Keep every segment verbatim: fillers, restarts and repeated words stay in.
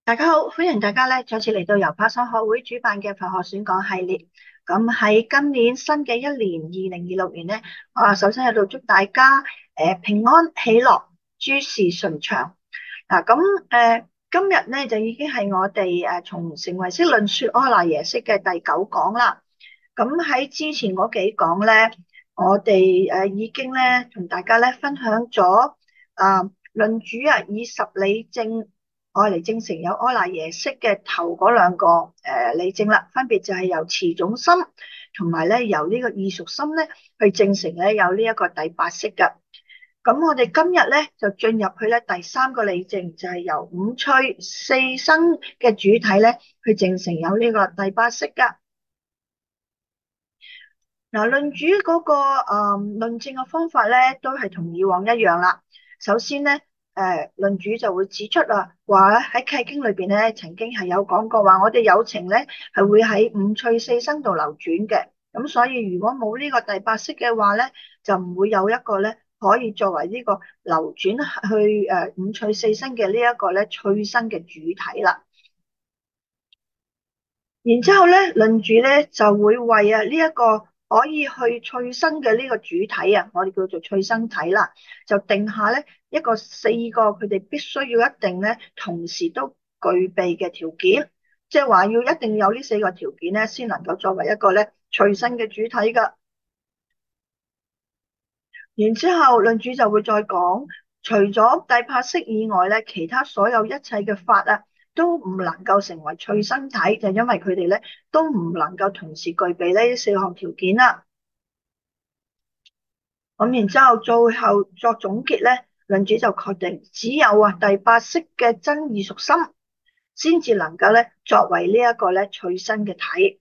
大家好，歡迎大家咧再次嚟到由帕桑學會主辦嘅佛學選講系列。咁喺今年新嘅一年二零二六年咧，我首先喺度祝大家誒、呃、平安喜樂，諸事順暢。嗱咁誒今日咧就已經係我哋誒從成唯識論說阿賴耶識嘅第九講啦。咁喺之前嗰幾講咧，我哋誒已經咧同大家咧分享咗啊論主啊以十理證愛嚟證成有阿賴耶識嘅頭嗰兩個誒理證啦，分別就係由持種心同埋咧由呢個異熟心咧去證成咧有呢一個第八識嘅。咁我哋今日咧就進入去咧第三個理證，就係由五趣四生嘅主體咧去證成有呢個第八識噶。嗱，論主嗰個誒論證嘅方法咧，都係同以往一樣啦。首先咧，誒論主就會指出啊，話喺契經裏邊咧，曾經係有講過話，我哋有情咧係會喺五趣四生度流轉嘅。咁所以如果冇呢個第八識嘅話咧，就唔會有一個咧可以作為呢個流轉去誒五趣四生嘅呢一個咧趣生嘅主體啦。然之後咧，論主咧就會為啊呢一個可以去趣生嘅呢個主體啊，我哋叫做趣生體啦，就定下咧一個四個佢哋必須要一定咧同時都具備嘅條件，即係話要一定要有呢四個條件咧，先能夠作為一個咧趣生嘅主體噶。然之後論主就會再講，除咗第八識以外咧，其他所有一切嘅法啊，都唔能夠成為趣生體，就因為佢哋咧都唔能夠同時具備呢四項條件啦。咁然之後最後作總結咧，論主就確定只有啊第八識嘅真異熟心，先至能夠咧作為呢一個咧趣生嘅體。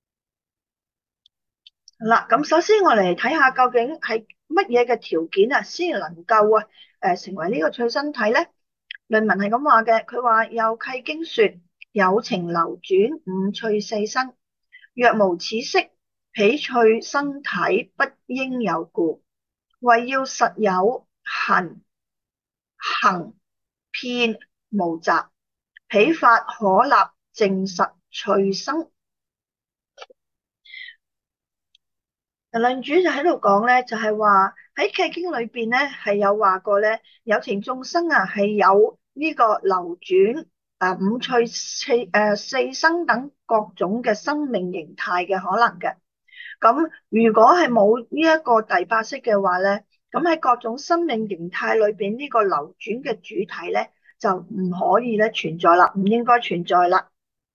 嗱，咁首先我嚟睇下究竟係乜嘢嘅條件啊，先能夠啊誒成為呢個趣生體咧？論文係咁話嘅，佢話有契經說有情流轉五趣四生，若無此識，彼趣生體不應有故。為要實有行行遍無雜，彼法可立證實趣生。論主就喺度講咧，就係話喺契經裏邊咧係有話過咧，有情眾生啊係有呢個流轉啊五趣四誒四生等各種嘅生命形態嘅可能嘅。咁如果係冇呢一個第八識嘅話咧，咁喺各種生命形態裏邊呢個流轉嘅主體咧就唔可以咧存在啦，唔應該存在啦。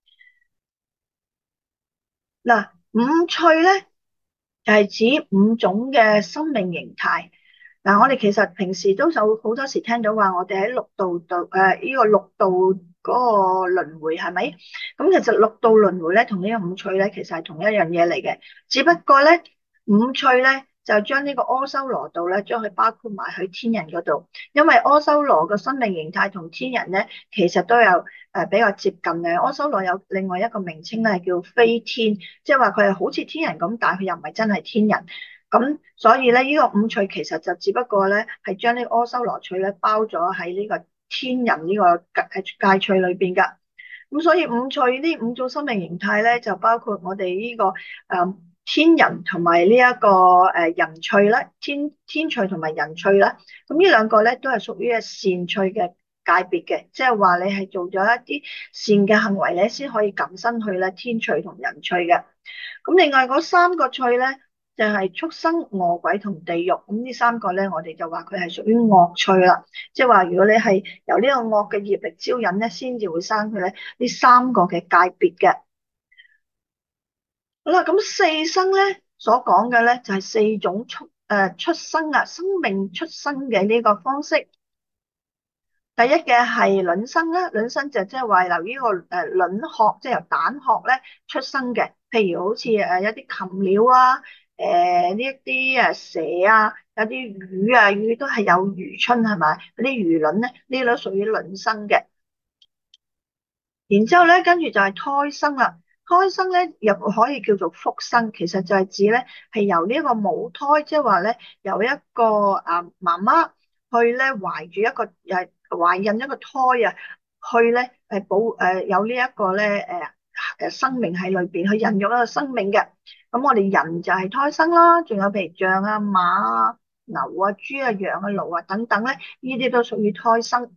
嗱，五趣咧。就係指五種嘅生命形態。嗱，我哋其實平時都有好多時聽到話，我哋喺六道度誒呢個六道嗰個輪迴係咪？咁其實六道輪迴咧，同呢個五趣咧，其實係同一樣嘢嚟嘅。只不過咧，五趣咧就將呢個阿修羅道咧，將佢包括埋去天人嗰度。因為阿修羅嘅生命形態同天人咧，其實都有誒比較接近嘅。阿修羅有另外一個名稱咧，係叫非天，即係話佢係好似天人咁，但係佢又唔係真係天人。咁所以咧，呢個五趣其實就只不過咧，係將呢個阿修羅趣咧包咗喺呢個天人呢個界界趣裏邊噶。咁所以五趣呢五種生命形態咧，就包括我哋呢個誒天人同埋呢一個誒人趣啦，天天趣同埋人趣啦。咁呢兩個咧都係屬於係善趣嘅界別嘅，即係話你係做咗一啲善嘅行為咧，先可以感生去咧天趣同人趣嘅。咁另外嗰三個趣咧，就係畜生、餓鬼同地獄。咁呢三個咧，我哋就話佢係屬於惡趣啦。即係話如果你係由呢個惡嘅業力招引咧，先至會生佢咧呢三個嘅界別嘅。好啦，咁四生咧所講嘅咧就係四種出誒出生啊，生命出生嘅呢個方式。第一嘅係卵生啦，卵生就即係話由呢個誒卵殼，即係由蛋殼咧出生嘅。譬如好似誒一啲禽鳥啊，誒呢一啲誒蛇啊，有啲魚啊，魚都係有魚春係咪？嗰啲魚卵咧，呢啲都屬於卵生嘅。然之後咧，跟住就係胎生啦。胎生咧又可以叫做腹生，其實就係指咧係由呢一個母胎，即係話咧由一個啊媽媽去咧懷住一個誒懷孕一個胎啊， 去咧誒保誒有呢一個咧誒誒生命喺裏邊去孕育一個生命嘅。咁我哋人就係胎生啦，仲有譬如象啊、馬啊、牛啊、豬啊、羊啊、驢啊等等咧，呢啲都屬於胎生。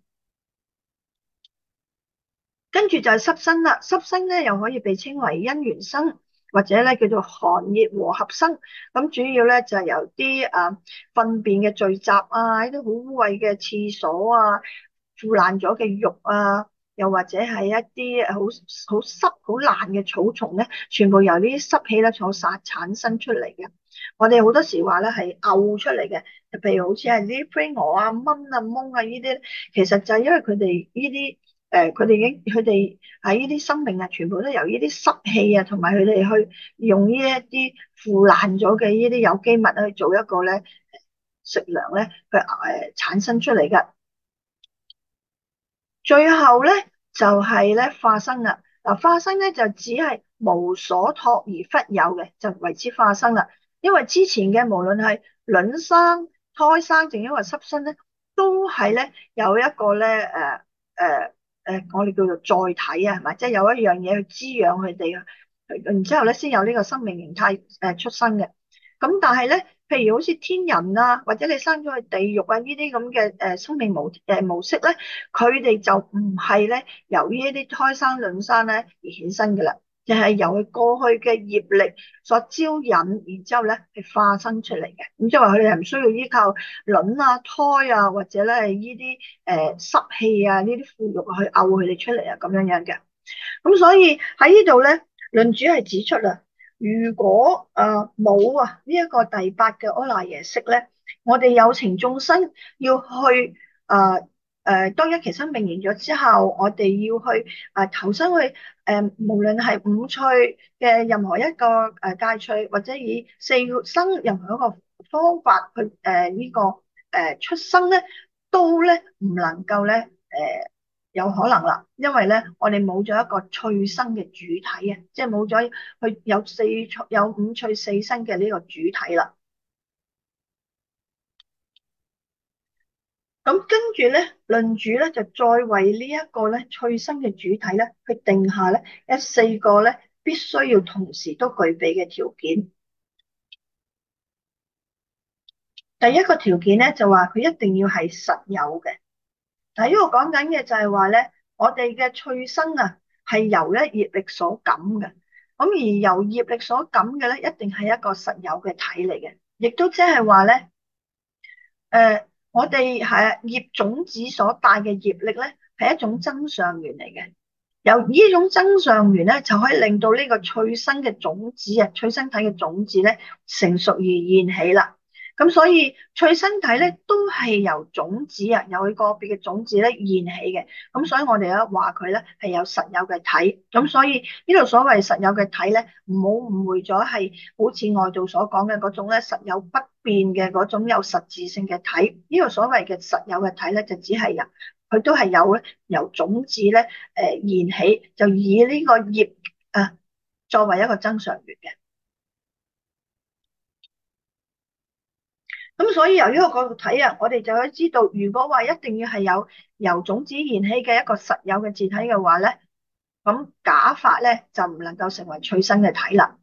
跟住就係濕生啦，濕生咧又可以被稱為因緣生，或者咧叫做寒熱和合生。咁主要咧就係由啲誒糞便嘅聚集啊，一啲好污穢嘅廁所啊，腐爛咗嘅肉啊，又或者係一啲好好濕好爛嘅草叢咧，全部由呢啲濕氣咧所散產生出嚟嘅。我哋好多時話咧係嘔出嚟嘅，就譬如好似係啲飛蛾啊、蚊啊、蚊啊呢啲，其實就係因為佢哋呢啲。誒，佢哋已經佢哋喺呢啲生命啊，全部都由呢啲濕氣啊，同埋佢哋去用呢一啲腐爛咗嘅呢啲有機物去做一個咧食糧咧，佢誒產生出嚟嘅。最後咧就係咧化生啦。嗱，化生咧就只係無所託而忽有嘅，就為之化生啦。因為之前嘅無論係卵生、胎生，定因為濕生咧，都係咧有一個咧誒誒誒，我哋叫做載體啊，係咪？即係有一樣嘢去滋養佢哋啊，然之後咧先有呢個生命形態誒出生嘅。咁但係咧，譬如好似天人啊，或者你生咗去地獄啊呢啲咁嘅誒生命模誒模式咧，佢哋就唔係咧由呢一啲胎生卵生咧而衍生嘅啦，就係由佢過去嘅業力所招引，然之後咧係化生出嚟嘅。咁即係話佢哋係唔需要依靠卵啊、胎啊，或者咧係呢啲誒濕氣啊、呢啲腐肉去漚佢哋出嚟啊咁樣樣嘅。咁所以喺呢度咧，論主係指出啦。如果誒冇啊呢一個第八嘅阿賴耶識咧，我哋有情眾生要去誒誒、呃呃，當一期生命完咗之後，我哋要去誒、呃、投身去誒、呃，無論係五趣嘅任何一個誒界趣，或者以四生任何一個方法去誒呢、呃這個誒、呃、出生咧，都咧唔能夠咧誒。呃有可能啦，因為咧，我哋冇咗一個趣生嘅主體啊，即係冇咗佢有四趣有五趣四生嘅呢個主體啦。咁跟住咧，論主咧就再為呢一個咧趣生嘅主體咧，去定下咧一四個咧必須要同時都具備嘅條件。第一個條件咧就話佢一定要係實有嘅。嗱，呢個講緊嘅就係話咧，我哋嘅趣生啊，係由咧業力所感嘅。咁而由業力所感嘅咧，一定係一個實有嘅體嚟嘅，亦都即係話咧，誒、呃，我哋係業種子所帶嘅業力咧，係一種增上緣嚟嘅。由呢種增上緣咧，就可以令到呢個趣生嘅種子啊，趣生體嘅種子咧成熟而現起啦。咁所以趣生體咧都係由種子啊，由佢個別嘅種子咧現起嘅。咁所以我哋咧話佢咧係有實有嘅體。咁所以呢度所謂實有嘅體咧，唔好誤會咗係好似外道所講嘅嗰種咧實有不變嘅嗰種有實質性嘅體。呢個所謂嘅實有嘅體咧，就只係由佢都係有咧由種子咧誒現起，就以呢個業啊作為一個增上緣嘅。咁所以由呢個角度睇啊，我哋就可以知道，如果話一定要係有由種子燃起嘅一個實有嘅自體嘅話咧，咁假法咧就唔能夠成為趣生嘅體啦。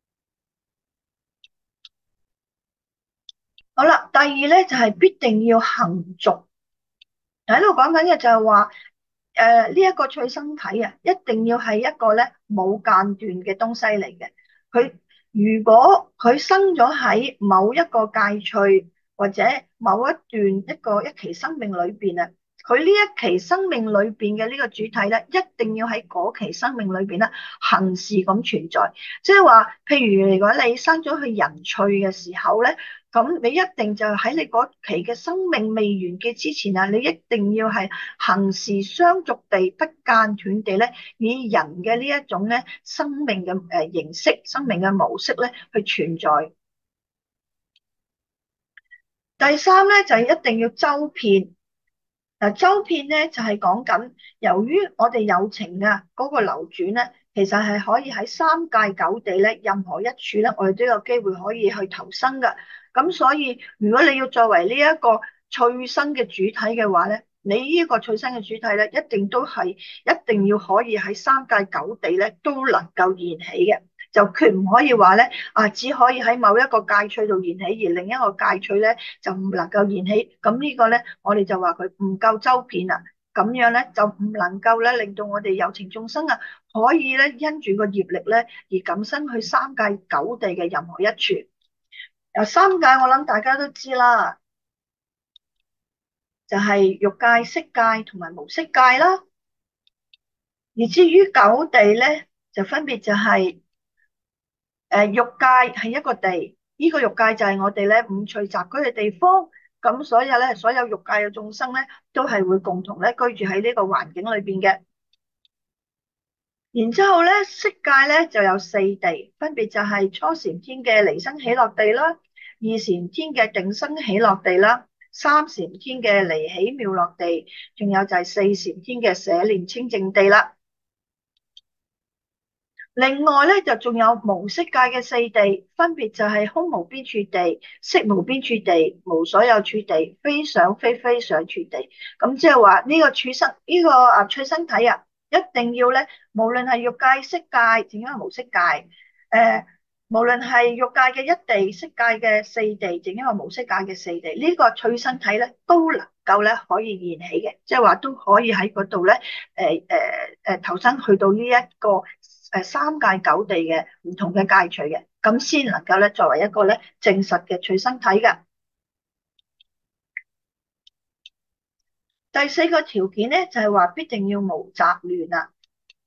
好啦，第二咧就係、是、必定要恆續。喺度講緊嘅就係話，誒呢一個趣生體啊，一定要係一個咧冇間斷嘅東西嚟嘅。佢如果佢生咗喺某一個界趣，或者某一段一個一期生命裏邊啊，佢呢一期生命裏邊嘅呢個主體咧，一定要喺嗰期生命裏邊咧恆時咁存在。即係話，譬如如果你生咗去人趣嘅時候咧，咁你一定就喺你嗰期嘅生命未完結之前啊，你一定要係恆時相續地不間斷地咧，以人嘅呢一種咧生命嘅誒形式、生命嘅模式咧去存在。第三咧就係一定要周遍。嗱，周遍咧就係講緊，由於我哋有情啊嗰個流轉咧，其實係可以喺三界九地咧，任何一處咧，我哋都有機會可以去投生噶。咁所以如果你要作為呢一個趣生嘅主體嘅話咧， 你呢個取生嘅主體咧，一定都係一定要可以喺三界九地咧都能夠現起嘅，就決唔可以話咧啊，只可以喺某一個界趣度現起，而另一個界趣咧就唔能夠現起。咁呢個咧，我哋就話佢唔夠周遍啊。咁樣咧就唔能夠咧令到我哋有情眾生啊，可以咧因住個業力咧而感生去三界九地嘅任何一處。由三界我諗大家都知啦，就係欲界、色界同埋無色界啦。而至於九地咧，就分別就係誒欲界係一個地，呢個欲界就係我哋咧五趣雜居嘅地方。咁所以咧，所有欲界嘅眾生咧，都係會共同咧居住喺呢個環境裏邊嘅。然之後咧，色界咧就有四地，分別就係初禪天嘅離生喜樂地啦，二禪天嘅定生喜樂地啦，三禪天嘅離喜妙樂地，仲有就係四禪天嘅捨念清淨地啦。另外咧，就仲有無色界嘅四地，分別就係空無邊處地、色無邊處地、無所有處地、非想非非想處地。咁即係話呢個處生呢、這個啊趣生體啊，一定要咧，無論係欲界、色界，淨係無色界，誒、呃，無論係欲界嘅一地、色界嘅四地，淨係無色界嘅四地，呢、這個趣生體咧都能夠咧可以現起嘅，即係話都可以喺嗰度咧，誒誒誒投生去到呢、這、一個。誒，三界九地嘅唔同嘅界趣嘅，咁先能夠咧作為一個咧證實嘅趣生體嘅。第四個條件咧就係話必定要無雜亂啊。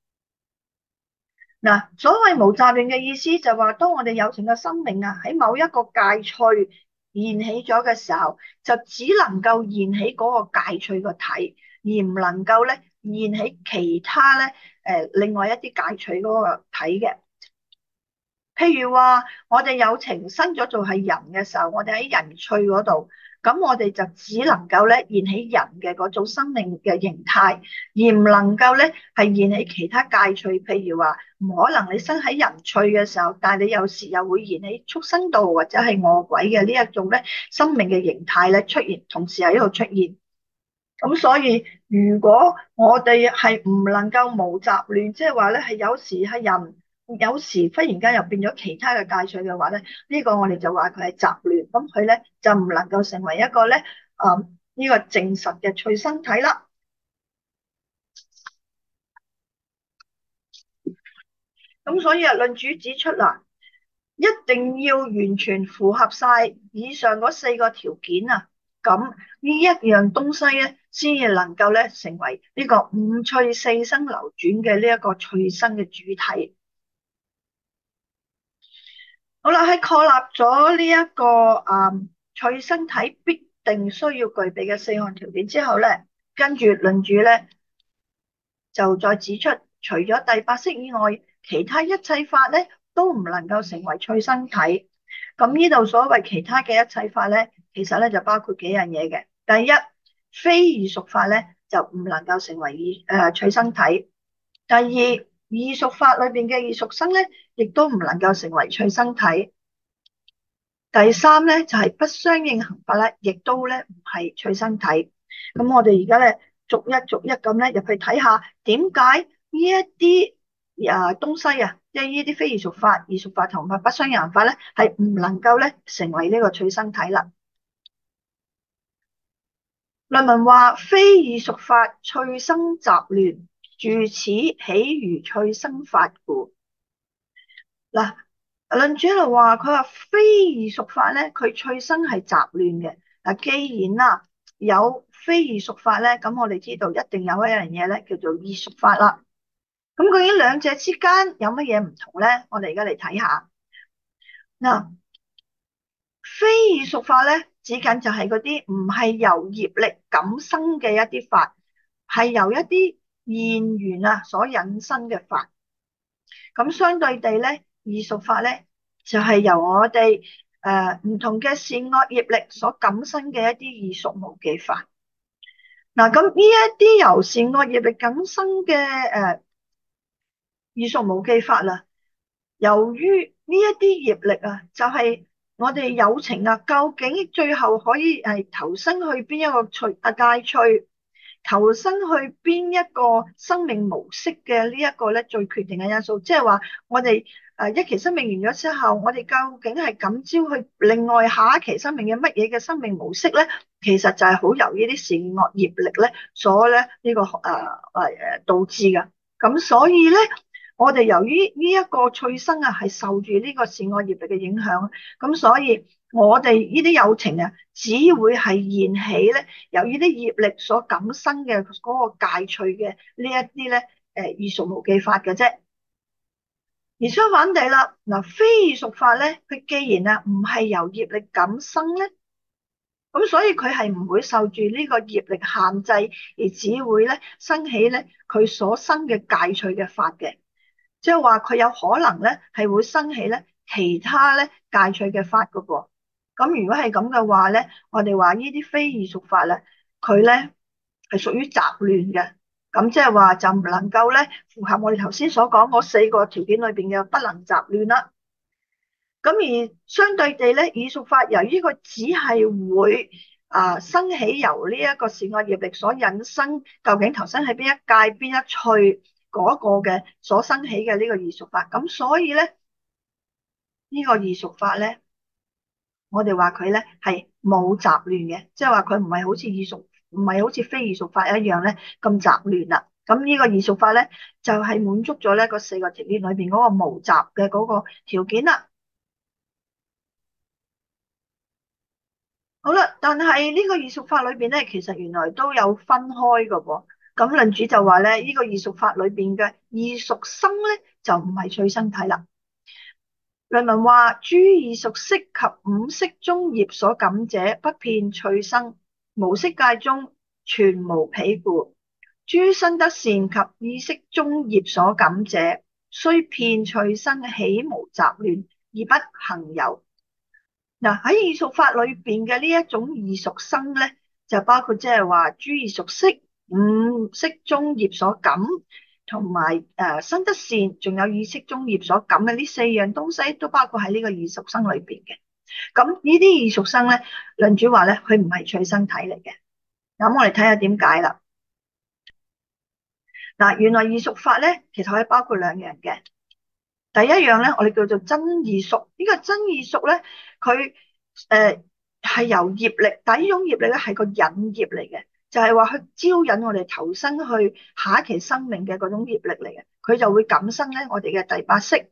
嗱，所謂無雜亂嘅意思就係話，當我哋有情嘅生命啊喺某一個界趣現起咗嘅時候，就只能夠現起嗰個界趣個體，而唔能夠咧現起其他咧誒另外一啲界趣嗰個體嘅。譬如話，我哋有情生咗做係人嘅時候，我哋喺人趣嗰度，咁我哋就只能夠咧現起人嘅嗰種生命嘅形態，而唔能夠咧係現起其他界趣。譬如話，唔可能你生喺人趣嘅時候，但係你有時又會現起畜生道或者係餓鬼嘅呢一種咧生命嘅形態咧出現，同時喺度出現。咁所以，如果我哋係唔能夠無雜亂，即係話咧係有時係人。有時忽然間又變咗其他嘅界趣嘅話咧，呢個我哋就話佢係雜亂，咁佢咧就唔能夠成為一個咧啊呢個證實嘅趣生體啦。咁所以啊，論主指出啦，一定要完全符合晒以上嗰四個條件啊，咁呢一樣東西咧，先至能夠咧成為呢個五趣四生流轉嘅呢一個趣生嘅主體。好啦，喺確立咗呢一個啊趣生體必定需要具備嘅四項條件之後咧，跟住論主咧就再指出，除咗第八識以外，其他一切法咧都唔能夠成為趣生體。咁呢度所謂其他嘅一切法咧，其實咧就包括幾樣嘢嘅。第一，非異熟法咧就唔能夠成為異誒趣生體。第二，異熟法裏邊嘅異熟生咧，亦都唔能夠成為趣生體。第三咧就係、是、不相應行法咧，亦都咧唔係趣生體。咁我哋而家咧逐一逐一咁咧入去睇下，點解呢一啲啊東西啊，即係呢啲非異熟法、異熟法同埋不相應行法咧，係唔能夠咧成為呢個趣生體啦。論文話：非異熟法趣生雜亂，住此喜如趣生法故。嗱，論主喺度話，佢話非異熟法咧，佢趣生係雜亂嘅。嗱，既然啦有非異熟法咧，咁我哋知道一定有一樣嘢咧叫做異熟法啦。咁究竟兩者之間有乜嘢唔同咧？我哋而家嚟睇下。嗱，非異熟法咧，指緊就係嗰啲唔係由業力感生嘅一啲法，係由一啲現緣啊所引生嘅法。咁相對地咧，異熟法咧就係、是、由我哋誒唔同嘅善惡業力所感生嘅一啲異熟無記法。嗱，咁呢一啲由善惡業力感生嘅誒異熟無記法啦，由於呢一啲業力啊，就係、是、我哋有情啊，究竟最後可以係投生去邊一個趣啊界趣， 投身去邊一個生命模式嘅呢一個咧最決定嘅因素，即係話我哋誒一期生命完咗之後，我哋究竟係感召去另外下一期生命嘅乜嘢嘅生命模式咧？其實就係好由呢啲善惡業力咧所咧呢、這個誒誒誒導致嘅。咁所以咧，我哋由於呢一個催生啊，係受住呢個善惡業力嘅影響，咁所以我哋呢啲有情啊，只會係燃起咧，由於啲業力所感生嘅嗰個戒趣嘅呢一啲咧，誒異熟無記法嘅啫。而相反地啦，嗱非異熟法咧，佢既然啊唔係由業力感生咧，咁所以佢係唔會受住呢個業力限制，而只會咧生起咧佢所生嘅戒趣嘅法嘅。即係話佢有可能咧係會生起咧其他咧戒趣嘅法噶噃。咁如果係咁嘅話咧，我哋話呢啲非異熟法咧，佢咧係屬於雜亂嘅。咁即係話就唔能夠咧符合我哋頭先所講嗰四個條件裏邊嘅不能雜亂啦。咁而相對地咧，異熟法由於佢只係會啊生起由呢一個善惡業力所引生，究竟投身喺邊一界邊一趣嗰個嘅所生起嘅呢個異熟法，咁所以咧呢個異熟法咧，我哋話佢咧係冇雜亂嘅，即係話佢唔係好似異熟，唔係好似非異熟法一樣咧咁雜亂啦。咁呢個異熟法咧就係滿足咗咧個四個條件裏邊嗰個無雜嘅嗰個條件啦。好啦，但係呢個異熟法裏邊咧，其實原來都有分開㗎喎。咁論主就話咧，呢個異熟法裏邊嘅異熟生咧，就唔係趣生體啦。論文話：諸異熟色及五色中業所感者，不遍趣生，無色界中全無彼故。諸生得善及意識中業所感者，雖遍趣生，豈無雜亂，而不行有。嗱喺異熟法裏邊嘅呢一種異熟生咧，就包括即係話諸異熟色、五色中業所感，同埋誒生得善，仲有意識中業所感嘅呢四樣東西，都包括喺呢個異熟生裏邊嘅。咁呢啲異熟生咧，論主話咧，佢唔係趣生體嚟嘅。咁我哋睇下點解啦。嗱，原來異熟法咧，其實可以包括兩樣嘅。第一樣咧，我哋叫做真異熟。呢個真異熟咧，佢誒係由業力，但係呢種業力咧係個引業嚟嘅，就係話去招引我哋投身去下一期生命嘅嗰種業力嚟嘅，佢就會感生咧我哋嘅第八識。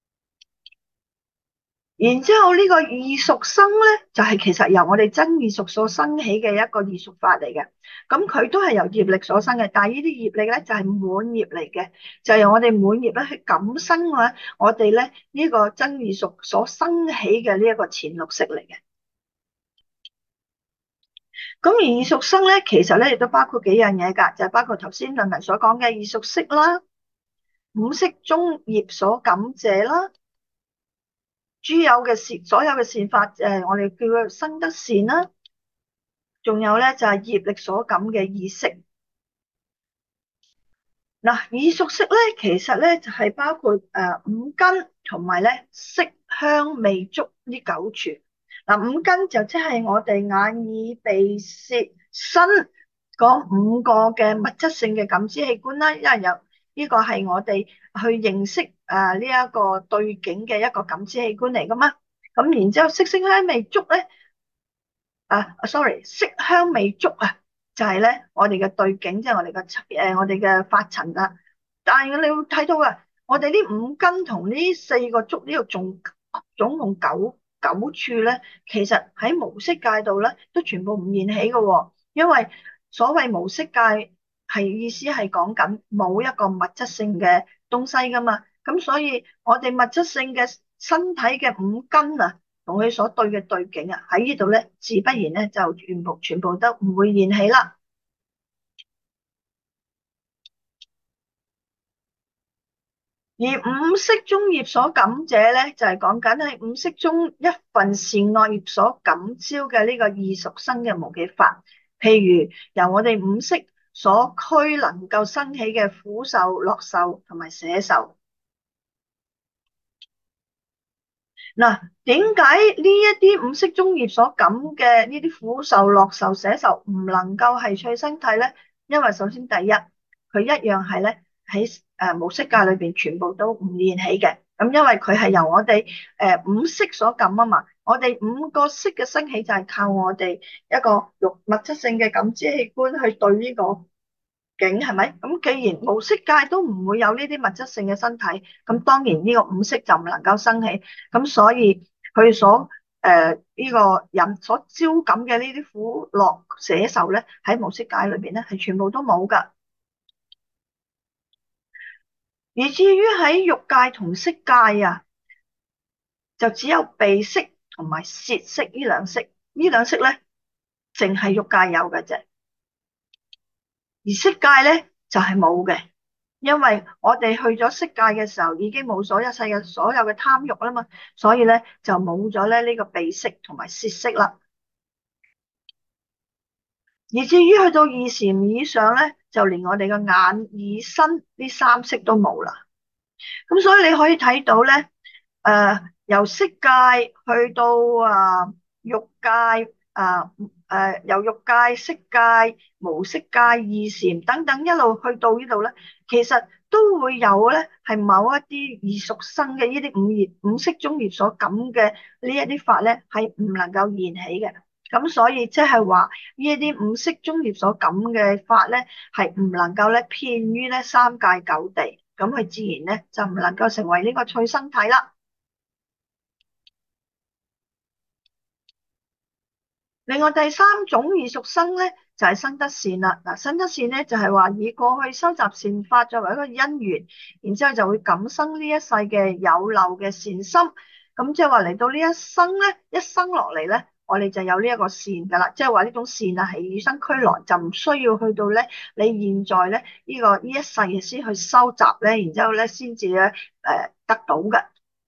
然之後呢個異熟生咧，就係其實由我哋真異熟所生起嘅一個異熟法嚟嘅。咁佢都係由業力所生嘅，但係呢啲業力咧就係滿業嚟嘅，就係由我哋滿業咧去感生啊，我哋咧呢個真異熟所生起嘅呢一個前六識嚟嘅。咁而異熟生咧，其實咧亦都包括幾樣嘢噶，就係包括頭先論文所講嘅異熟識啦，五色中業所感者啦。諸有嘅善，所有嘅善法，誒，我哋叫佢生得善啦。仲有咧就係業力所感嘅意識。嗱，異熟識咧，其實咧就係包括誒五根同埋咧色香味觸呢九處。嗱，五根就即係我哋眼耳鼻舌身嗰五個嘅物質性嘅感知器官啦，因為有呢個係我哋去認識誒呢一個對境嘅一個感知器官嚟噶嘛。咁然之後色聲香味觸咧，啊，sorry，色香味觸啊，就係咧我哋嘅對境，即係我哋嘅誒我哋嘅法塵啦。但係你會睇到啊，我哋呢五根同呢四個觸呢度仲總共九九處咧，其實喺無色界度咧都全部唔現起嘅，因為所謂無色界係意思係講緊冇一個物質性嘅東西噶嘛，咁所以我哋物質性嘅身體嘅五根啊，同佢所對嘅對境啊，喺呢度咧自不然咧就全部全部都唔會現起啦。而五色中業所感者咧，就係講緊係五色中一份善惡業所感召嘅呢個異熟生嘅無記法。譬如由我哋五色所驅能夠生起嘅苦受、樂受同埋捨受。嗱，點解呢一啲五色中業所感嘅呢啲苦受、樂受、捨受唔能夠係趣生體咧？ 因為首先第一，佢一樣係咧喺誒無色界裏邊全部都唔現起嘅。咁因為佢係由我哋誒、呃、五色所感啊嘛，我哋五個色嘅升起就係靠我哋一個肉物質性嘅感知器官去對呢個境，係咪？咁既然無色界都唔會有呢啲物質性嘅身體，咁當然呢個五色就唔能夠生起。咁所以佢所誒呢個人所招感嘅呢啲苦樂捨受咧，喺無色界裏邊咧係全部都冇噶。而至於喺欲界同色界啊，就只有鼻色同埋舌色呢兩色，呢兩色咧淨係欲界有嘅啫，而色界咧就係冇嘅。因為我哋去咗色界嘅時候，已經冇所有一切嘅所有嘅貪欲啦嘛，所以咧就冇咗咧呢個鼻識同埋舌識啦。而至於去到二禪以上咧，就連我哋嘅眼、耳、身呢三識都冇啦。咁所以你可以睇到咧，誒、呃、由色界去到啊欲界啊誒、呃、由欲界、色界、無色界、二禪等等一路去到呢度咧，其實都會有咧係某一啲異熟生嘅呢啲五業五色中業所感嘅呢一啲法咧係唔能夠現起嘅。咁所以即係話呢一啲五色中業所感嘅法咧係唔能夠咧遍於咧三界九地。咁佢自然咧就唔能夠成為呢個趣生體啦。另外第三種異熟生咧就係、是、生得善啦。嗱，生得善咧就係、是、話以過去收集善法作為一個因緣，然之後就會感生呢一世嘅有漏嘅善心。咁即係話嚟到呢一生咧，一生落嚟咧，我哋就有呢一個善噶啦。即係話呢種善啊係與生俱來，就唔需要去到咧你現在咧呢、這個呢一世先去收集咧，然之後咧先至咧誒得到嘅。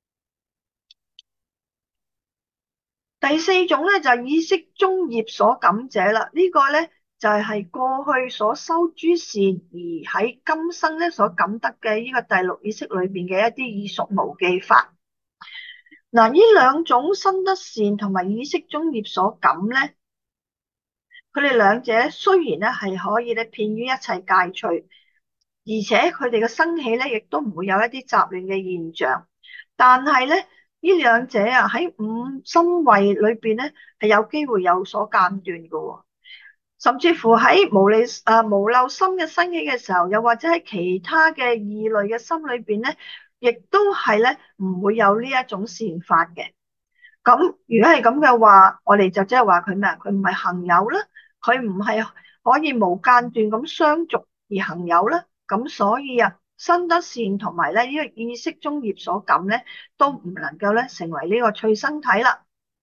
第四種咧就係意識中業所感者啦，呢個咧就係過去所修諸善而喺今生咧所感得嘅呢個第六意識裏邊嘅一啲異熟無記法。嗱，呢兩種生得善同埋意識中業所感咧，佢哋兩者雖然咧係可以咧遍於一切界趣，而且佢哋嘅生起咧亦都唔會有一啲雜亂嘅現象，但係咧。呢兩者啊，喺五心位裏邊咧，係有機會有所間斷嘅喎，甚至乎喺無理啊無漏心嘅生起嘅時候，又或者喺其他嘅異類嘅心裏邊咧，亦都係咧唔會有呢一種善法嘅。咁如果係咁嘅話，我哋就即係話佢咩啊？佢唔係行有啦，佢唔係可以無間斷咁相續而行有啦。咁所以啊。生得善同埋咧呢個意識中業所感咧，都唔能夠咧成為呢個趣生體啦。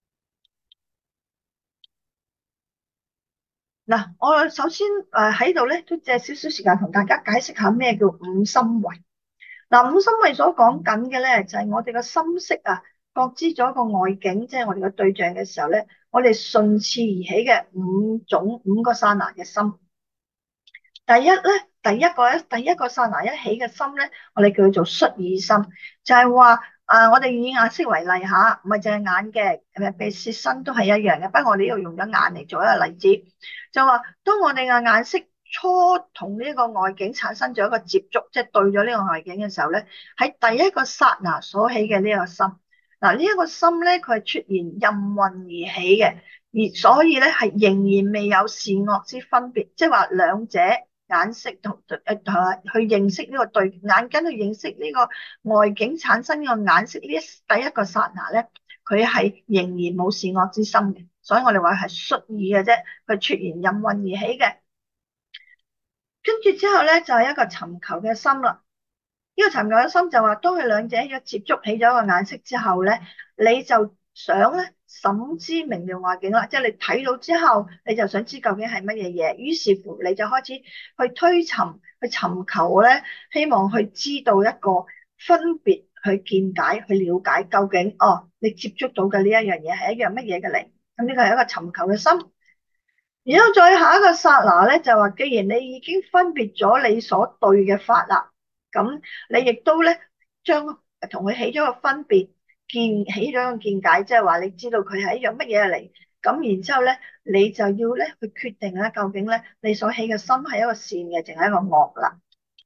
嗱，我首先誒喺度咧都借少少時間同大家解釋下咩叫五心位。嗱，五心位所講緊嘅咧就係我哋個心識啊，覺知咗一個外境，即係我哋個對象嘅時候咧，我哋順次而起嘅五種五個剎那嘅心。第一咧，第一個咧，第一個剎那一起嘅心咧，我哋叫做率意心，就係話誒，我哋以眼識為例吓，唔係淨係眼嘅，誒鼻舌身都係一樣嘅。不過我哋呢度用咗眼嚟做一個例子，就話當我哋嘅眼識初同呢個外境產生咗一個接觸，即係對咗呢個外境嘅時候咧，喺第一個剎那所起嘅呢個心，嗱呢一個心咧，佢係出現任運而起嘅，而所以咧係仍然未有善惡之分別，即係話兩者。眼識同誒去認識呢個對眼根去認識呢個外境產生呢個眼識呢一第一個剎那咧，佢係仍然冇善惡之心嘅，所以我哋話係率意嘅啫，佢出現任運而起嘅。跟住之後咧就係、是、一個尋求嘅心啦。呢、這個尋求嘅心就話，當佢兩者一接觸起咗一個眼識之後咧，你就想咧。審知明了外境啦，即係你睇到之後，你就想知究竟係乜嘢嘢，於是乎你就開始去推尋、去尋求咧，希望去知道一個分別、去見解、去了解究竟哦，你接觸到嘅呢一樣嘢係一樣乜嘢嘅嚟？咁呢個係一個尋求嘅心。然後再下一個剎那咧，就話既然你已經分別咗你所對嘅法啦，咁你亦都咧將同佢起咗個分別。見起咗個見解，即係話你知道佢係一樣乜嘢嚟， 咁然之後咧，你就要咧去決定咧，究竟咧你所起嘅心係一個善嘅，定係一個惡啦。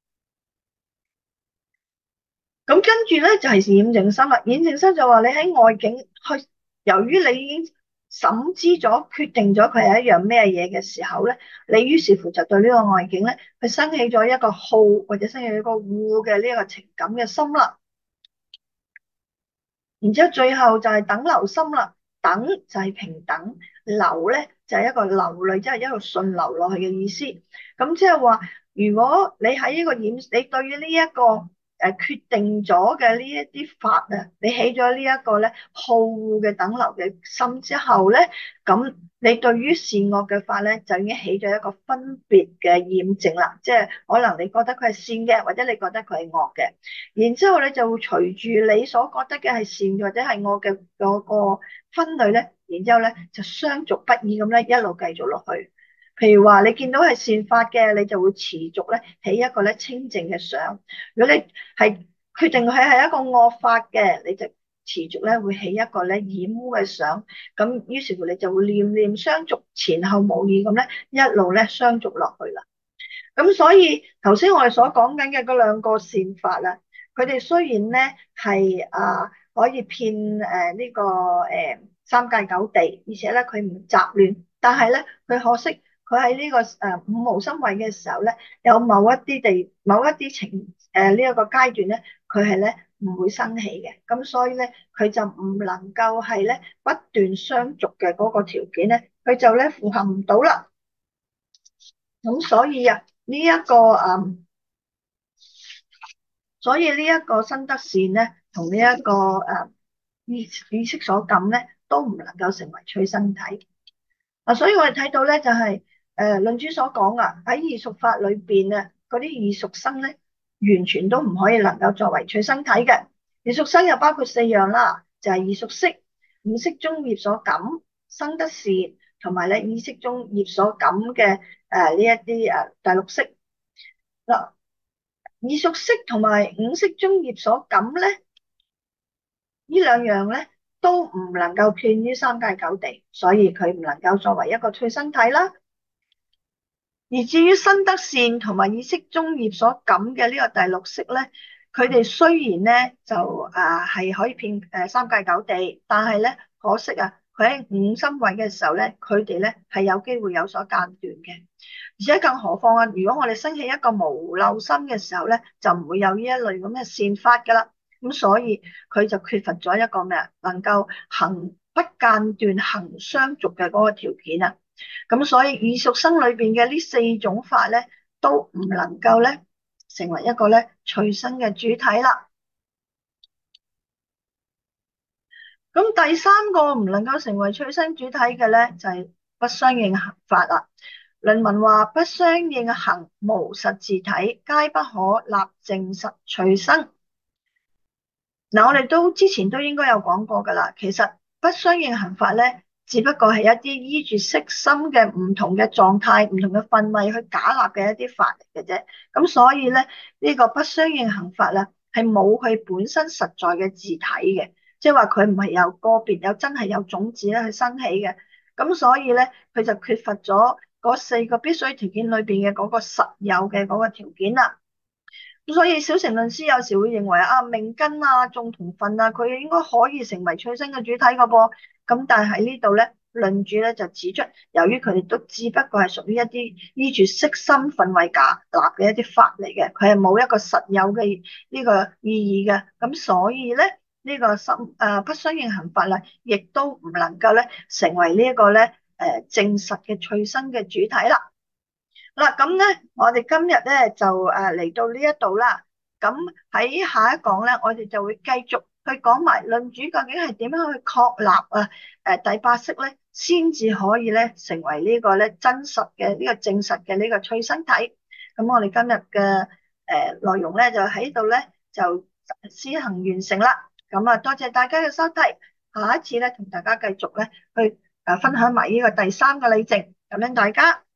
咁跟住咧就係驗證心啦。驗證心就話你喺外境去，由於你已經審知咗、決定咗佢係一樣咩嘢嘅時候咧，你於是乎就對呢個外境咧，佢生起咗一個好或者生起一個惡嘅呢一個情感嘅心啦。然之後最後就係等流心啦，等就係平等，流咧就係一個流淚，即係一個順流落去嘅意思。咁即係話，如果你喺呢個染，你對於呢一個誒決定咗嘅呢一啲法啊，你起咗呢一個咧好惡嘅等流嘅心之後咧，咁你對於善惡嘅法咧，就已經起咗一個分別嘅驗證啦。即係可能你覺得佢係善嘅，或者你覺得佢係惡嘅。然之後你就會隨住你所覺得嘅係善或者係惡嘅嗰個分類咧，然之後咧就相續不已咁咧一路繼續落去。譬如話你見到係善法嘅，你就會持續咧起一個咧清淨嘅相；如果你係決定佢係一個惡法嘅，你就持續咧會起一個咧染污嘅相。咁於是乎你就會念念相續，前後無異咁咧一路咧相續落去啦。咁所以頭先我哋所講緊嘅嗰兩個善法啦，佢哋雖然咧係啊可以遍誒呢、呃這個誒、呃、三界九地，而且咧佢唔雜亂，但係咧佢可惜佢喺呢個誒、呃、五無生位嘅時候咧，有某一啲地某一啲情誒呢一個階段咧，佢係咧唔會生起嘅，咁所以咧佢就唔能夠係咧不斷相續嘅嗰個條件咧，佢就咧符合唔到啦。咁所以啊呢一個誒。所以呢一個身得善咧，同呢一個誒意意識所感咧，都唔能夠成為趣生體。啊，所以我哋睇到咧，就係誒論主所講啊，喺異熟法裏邊啊，嗰啲異熟生咧，完全都唔可以能夠作為趣生體嘅。異熟生又包括四樣啦，就係異熟識、五識中業所感、身得善，同埋咧意識中業所感嘅誒呢一啲誒第六識嗱。異熟識同埋五識中業所感咧，呢兩樣咧都唔能夠遍於三界九地，所以佢唔能夠作為一個趣生體啦。而至於身得善同埋意識中業所感嘅呢個第六識咧，佢哋雖然咧就啊係可以遍誒三界九地，但係咧可惜啊，佢喺五心位嘅時候咧，佢哋咧係有機會有所間斷嘅。而且更何況啊，如果我哋生起一個無漏心嘅時候咧，就唔會有呢一類咁嘅善法噶啦。咁所以佢就缺乏咗一個咩啊，能夠行不間斷行相續嘅嗰個條件啊。咁所以異熟生裏邊嘅呢四種法咧，都唔能夠咧成為一個咧趣生嘅主體啦。咁第三個唔能夠成為趣生主體嘅咧，就係、是、不相應行法啦。論文話不相應行無實自體，皆不可立證實趣生。嗱，我哋都之前都應該有講過噶啦。其實不相應行法咧，只不過係一啲依住色心嘅唔同嘅狀態、唔同嘅分位去假立嘅一啲法嚟嘅啫。咁所以咧，呢、這個不相應行法咧，係冇佢本身實在嘅自體嘅，即係話佢唔係有個別有真係有種子咧去生起嘅。咁所以咧，佢就缺乏咗嗰四個必須條件裏邊嘅嗰個實有嘅嗰個條件啦。咁所以小乘論師有時會認為啊，命根啊、眾同分啊，佢應該可以成為趣生嘅主體個噃。咁但係喺呢度咧，論主咧就指出，由於佢哋都只不過係屬於一啲依住色心分位假立嘅一啲法嚟嘅，佢係冇一個實有嘅呢個意義嘅。咁所以咧，呢、這個心誒、呃、不相應行法啦，亦都唔能夠咧成為呢一個咧誒證實嘅趣生嘅主體啦。嗱，咁咧，我哋今日咧就誒嚟到呢一度啦。咁喺下一講咧，我哋就會繼續去講埋論主究竟係點樣去確立啊誒第八識咧，先至可以咧成為呢個咧真實嘅呢個證實嘅呢個趣生體。咁我哋今日嘅誒內容咧就喺度咧就施行完成啦。咁啊，多謝大家嘅收睇，下一次咧同大家繼續咧去誒分享埋呢個第三個理證，咁樣大家。